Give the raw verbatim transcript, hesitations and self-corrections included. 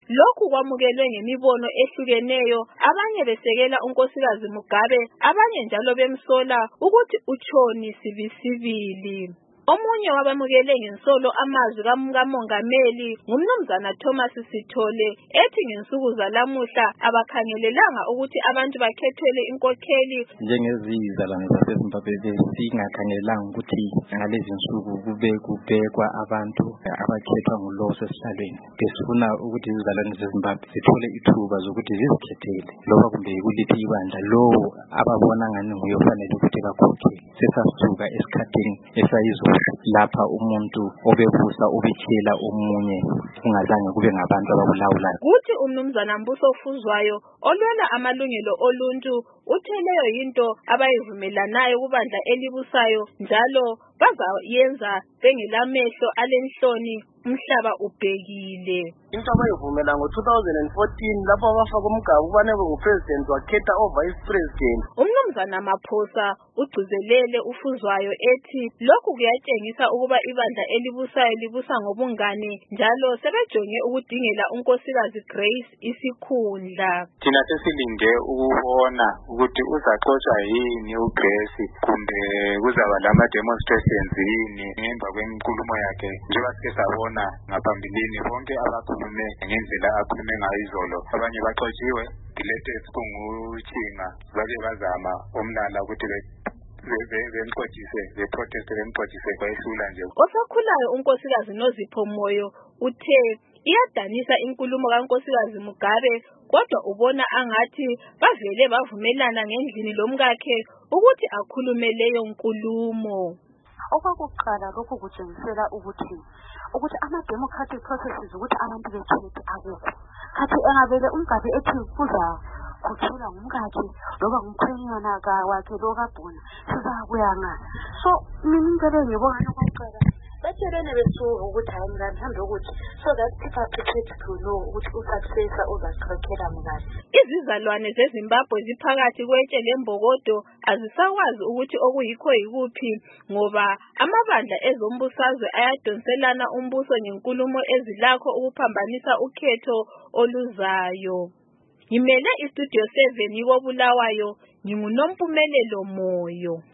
Lokhu kwamukelwe ngemibono ehlukeneyo, abanye besekela unkosikazi Mugabe, abanye njalo bemsola ukuthi utshoni sibisibili. Omunye wabamukele ngensolo amazwi kaMongameli ngumnumzana Thomas Sithole ethi ngensuku zalamuhla abakhangelelanga ukuthi abantu bakhethelwe inkokheli njengezizalwane zaseZimbabwe singakhangelelanga ukuthi ngalezi nsuku kube kubekwa abantu abakhethwa ngulowo osesihlalweni. Besifuna ukuthi izizalwane zeZimbabwe zithole ithuba zokuthi zizikhethele loba kumbe kuliphi ibandla lowo ababona ngani nguye ofanele ukuthi bakhokhele. Sesasuka esikhathini esayizwa lapha umuntu obebusa ubitshela omunye kungazange kube ngabantu abakulawulayo. Kuthi umnumzana Mbuso Fuzwayo olwela amalungelo oluntu uthe leyo yinto abayivumelanayo kubandla elibusayo njalo bazayenza bengelamehlo alenhloni umhlaba ubhekile. Into abayivumela ngo two thousand fourteen lapho abafaka umgaba ubane bengupresident wakhetha ovice president. Umnumzana Maphosa ugcizelele uFuzwayo ethi lokhu kuyatshengisa ukuba ibandla elibusayo libusa ngobungane njalo sebejonge ukudingela unkosikazi Grace isikhundla. Thina sesilinde ukubona ukuthi uzaxotsha yini uGrace kumbe kuzaba lama demonstrations yini ngemva kwenkulumo yakhe njengoba sike sabona ngaphambilini bonke abakhulume ngendlela akhulume ngayo izolo. Abanye baxotshiwe dilethes kunguchinga bake bazama omnala ukuthi bemxotshise beprotest bemxotshise kwayehlula nje. Osakhulayo unkosikazi Nozipho Moyo uthe iyadanisa inkulumo kankosikazi Mugabe kodwa ubona angathi bavele bavumelana ngendlini lomkakhe ukuthi akhulume leyo nkulumo. Okwakuqala lokhu kutshengisela ukuthi ukuthi ama-democratic processes ukuthi abantu bekhethe akukho. Khathi engabele umgabe ethi kuza kuthula ngumkakhe loba ngumkhwenyana wakhe lokabhona sizakuya ngani. So mina into le ngibona okokuqala batshelene besuka ukuthi hayi ngani mhlawumbe ukuthi so that people are prepared to know ukuthi usuccessor uzakhokhela mngani. Izizalwane zeZimbabwe ziphakathi kwetshe lembokodo azisakwazi ukuthi okuyikho yikuphi ngoba amabandla ezombusazwe ayadonselana umbuso ngenkulumo ezilakho ukuphambanisa ukhetho oluzayo. Ngimele istudio seven yiko Bulawayo, nginguNompumelelo Moyo.